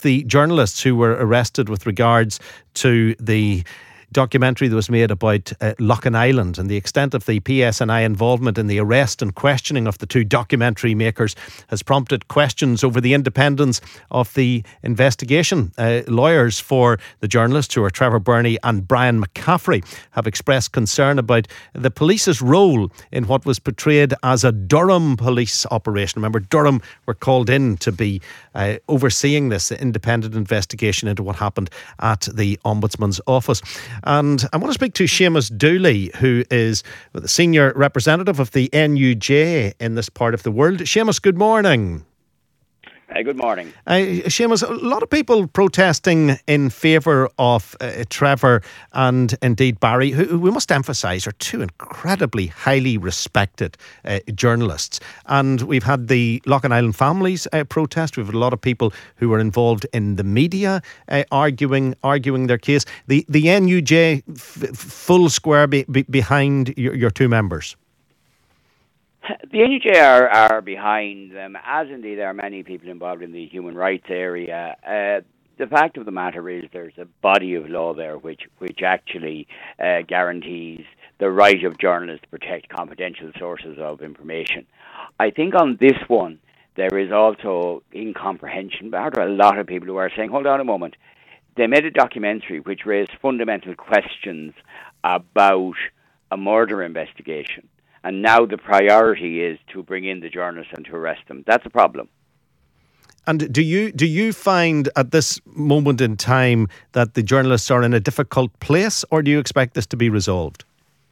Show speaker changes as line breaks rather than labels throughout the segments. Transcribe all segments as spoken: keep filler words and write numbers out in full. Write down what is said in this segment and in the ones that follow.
the journalists who were arrested with regards to the documentary that was made about uh, Loughin Island, and the extent of the P S N I involvement in the arrest and questioning of the two documentary makers has prompted questions over the independence of the investigation. Uh, lawyers for the journalists, who are Trevor Burney and Brian McCaffrey, have expressed concern about the police's role in what was portrayed as a Durham police operation. Remember, Durham were called in to be uh, overseeing this independent investigation into what happened at the Ombudsman's office. And I want to speak to Seamus Dooley, who is the senior representative of the N U J in this part of the world. Seamus, good morning.
Uh, good morning.
Uh, Seamus, a lot of people protesting in favour of uh, Trevor and indeed Barry, who, who we must emphasise are two incredibly highly respected uh, journalists. And we've had the Loughin Island families uh, protest. We've had a lot of people who were involved in the media uh, arguing arguing their case. The the N U J f- full square be, be behind your, your two members.
The N U J are, are behind them, as indeed are many people involved in the human rights area. Uh, the fact of the matter is there's a body of law there which, which actually uh, guarantees the right of journalists to protect confidential sources of information. I think on this one, there is also incomprehension. There are a lot of people who are saying, hold on a moment, they made a documentary which raised fundamental questions about a murder investigation. And now the priority is to bring in the journalists and to arrest them. That's a problem.
And do you do you find at this moment in time that the journalists are in a difficult place, or do you expect this to be resolved?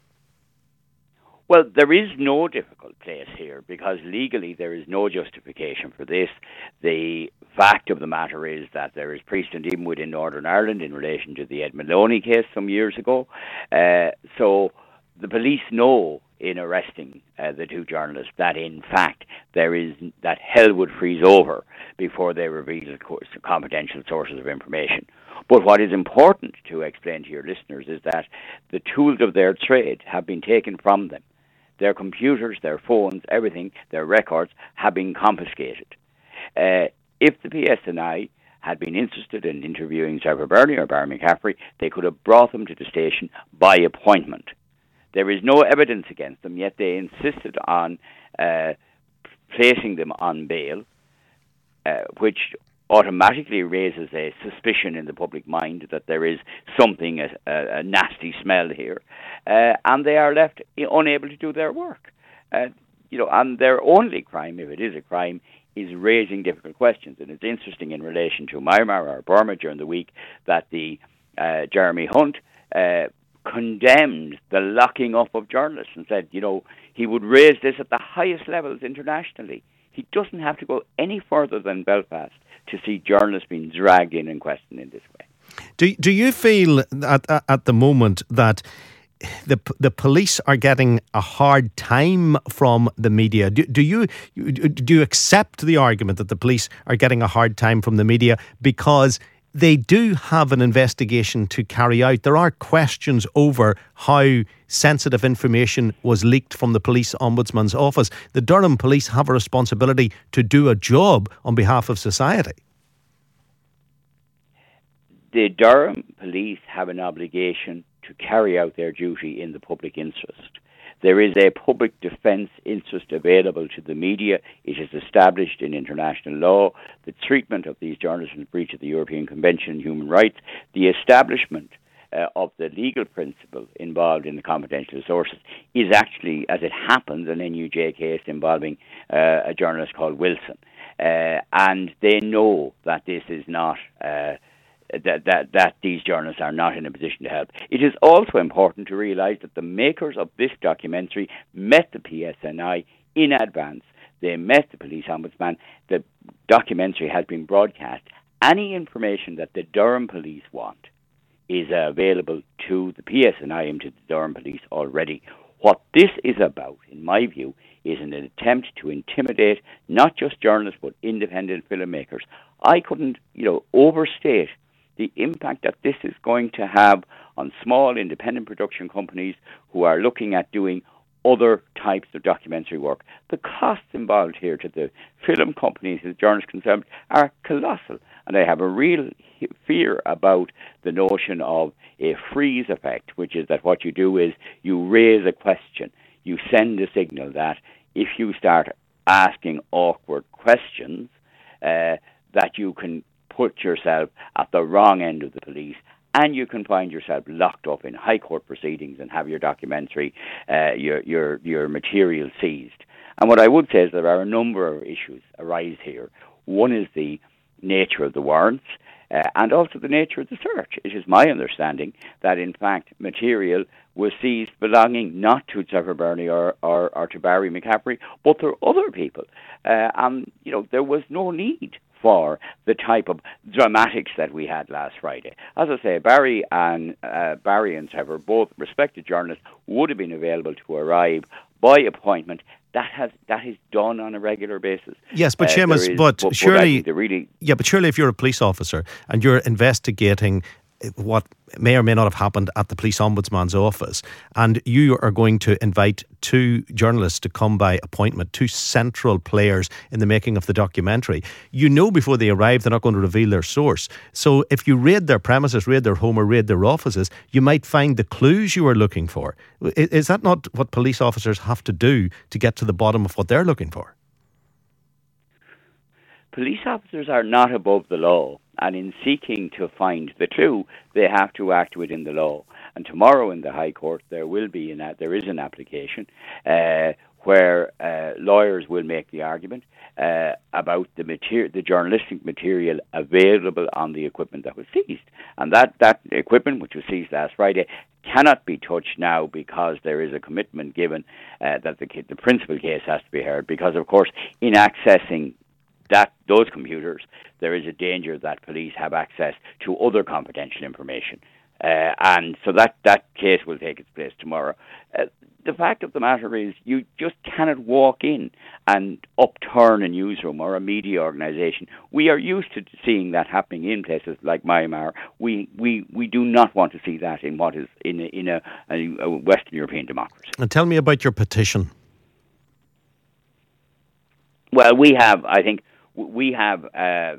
Well, there is no difficult place here, because legally there is no justification for this. The fact of the matter is that there is precedent even within Northern Ireland in relation to the Ed Maloney case some years ago. Uh, so the police know in arresting uh, the two journalists that in fact there is that hell would freeze over before they reveal confidential sources of information. But what is important to explain to your listeners is that the tools of their trade have been taken from them. Their computers, their phones, everything, their records have been confiscated. Uh, if the P S N I had been interested in interviewing Trevor Burney or Barry McCaffrey, they could have brought them to the station by appointment. There is no evidence against them, yet they insisted on uh, placing them on bail, uh, which automatically raises a suspicion in the public mind that there is something, a, a, a nasty smell here, uh, and they are left unable to do their work. Uh, you know, and their only crime, if it is a crime, is raising difficult questions. And it's interesting in relation to Myanmar or Burma during the week that the uh, Jeremy Hunt uh, condemned the locking up of journalists and said, you know, he would raise this at the highest levels internationally. He doesn't have to go any further than Belfast to see journalists being dragged in and questioned in this way.
Do do you feel at at the moment that the the police are getting a hard time from the media? Do, do you do you accept the argument that the police are getting a hard time from the media because they do have an investigation to carry out? There are questions over how sensitive information was leaked from the police ombudsman's office. The Durham police have a responsibility to do a job on behalf of society.
The Durham police have an obligation to carry out their duty in the public interest. There is a public defence interest available to the media. It is established in international law. The treatment of these journalists in breach of the European Convention on Human Rights, the establishment uh, of the legal principle involved in the confidential sources is actually, as it happens, an N U J case involving uh, a journalist called Wilson. Uh, and they know that this is not... Uh, That, that that these journalists are not in a position to help. It is also important to realise that the makers of this documentary met the P S N I in advance. They met the police ombudsman. The documentary has been broadcast. Any information that the Durham police want is available to the P S N I and to the Durham police already. What this is about, in my view, is an attempt to intimidate not just journalists but independent filmmakers. I couldn't, you know, overstate the impact that this is going to have on small independent production companies who are looking at doing other types of documentary work. The costs involved here to the film companies, the journalists concerned, are colossal. And I have a real fear about the notion of a freeze effect, which is that what you do is you raise a question, you send a signal that if you start asking awkward questions, uh, that you can put yourself at the wrong end of the police, and you can find yourself locked up in high court proceedings and have your documentary, uh, your your your material seized. And what I would say is there are a number of issues arise here. One is the nature of the warrants, uh, and also the nature of the search. It is my understanding that, in fact, material was seized belonging not to Trevor Burnley or, or, or to Barry McCaffrey, but to other people. Uh, and, you know, there was no need for the type of dramatics that we had last Friday. As I say, Barry and uh, Barry and Trevor, both respected journalists, would have been available to arrive by appointment. That has that is done on a regular basis.
Yes, but
uh,
Seamus,
is,
but,
but
surely,
but really,
yeah, but surely, if you're a police officer and you're investigating what may or may not have happened at the police ombudsman's office, and you are going to invite two journalists to come by appointment, two central players in the making of the documentary, you know before they arrive they're not going to reveal their source. So if you raid their premises, raid their home or raid their offices, you might find the clues you are looking for. Is that not what police officers have to do to get to the bottom of what they're looking for?
Police officers are not above the law, and in seeking to find the clue, they have to act within the law. And tomorrow in the High Court, there will be an, there is an application uh, where uh, lawyers will make the argument uh, about the material, the journalistic material available on the equipment that was seized, and that that equipment, which was seized last Friday, cannot be touched now because there is a commitment given uh, that the the principal case has to be heard. Because of course, in accessing that those computers, there is a danger that police have access to other confidential information. Uh, and so that, that case will take its place tomorrow. Uh, the fact of the matter is you just cannot walk in and upturn a newsroom or a media organisation. We are used to seeing that happening in places like Myanmar. We we, we do not want to see that in what is in a, in a, a Western European democracy.
And tell me about your petition.
Well, we have, I think, we have uh,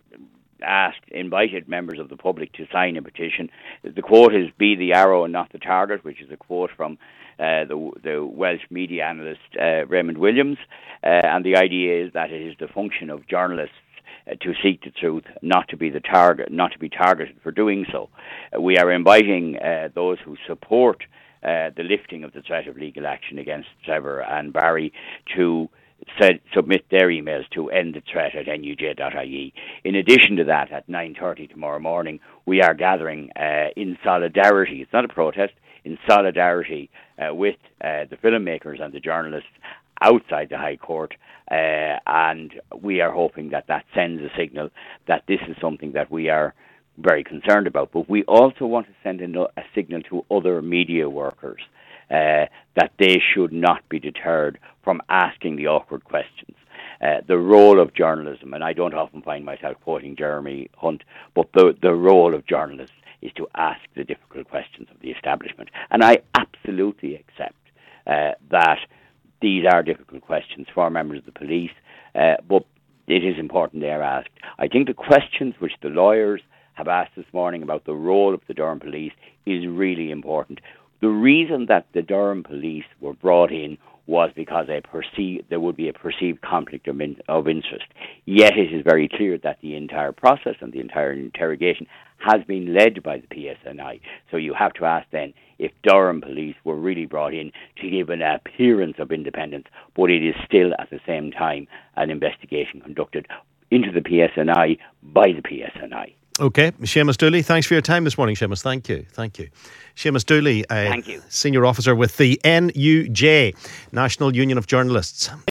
asked, invited members of the public to sign a petition. The quote is "Be the arrow and not the target," which is a quote from uh, the, the Welsh media analyst uh, Raymond Williams. Uh, and the idea is that it is the function of journalists uh, to seek the truth, not to be the target, not to be targeted for doing so. Uh, we are inviting uh, those who support uh, the lifting of the threat of legal action against Trevor and Barry to Said, submit their emails to end the threat at N U J dot I E. In addition to that, at nine thirty tomorrow morning, we are gathering uh, in solidarity, it's not a protest, in solidarity uh, with uh, the filmmakers and the journalists outside the High Court, uh, and we are hoping that that sends a signal that this is something that we are very concerned about. But we also want to send a, a signal to other media workers uh, that they should not be deterred from asking the awkward questions. Uh, the role of journalism, and I don't often find myself quoting Jeremy Hunt, but the, the role of journalists is to ask the difficult questions of the establishment. And I absolutely accept uh, that these are difficult questions for members of the police, uh, but it is important they are asked. I think the questions which the lawyers have asked this morning about the role of the Durham police is really important. The reason that the Durham police were brought in was because a perceived, there would be a perceived conflict of, in, of interest. Yet it is very clear that the entire process and the entire interrogation has been led by the P S N I. So you have to ask then if Durham police were really brought in to give an appearance of independence, but it is still at the same time an investigation conducted into the P S N I by the P S N I.
Okay, Seamus Dooley, thanks for your time this morning, Seamus. Thank you. Thank you. Seamus Dooley, uh,
Thank you.
Senior Officer with the N U J, National Union of Journalists.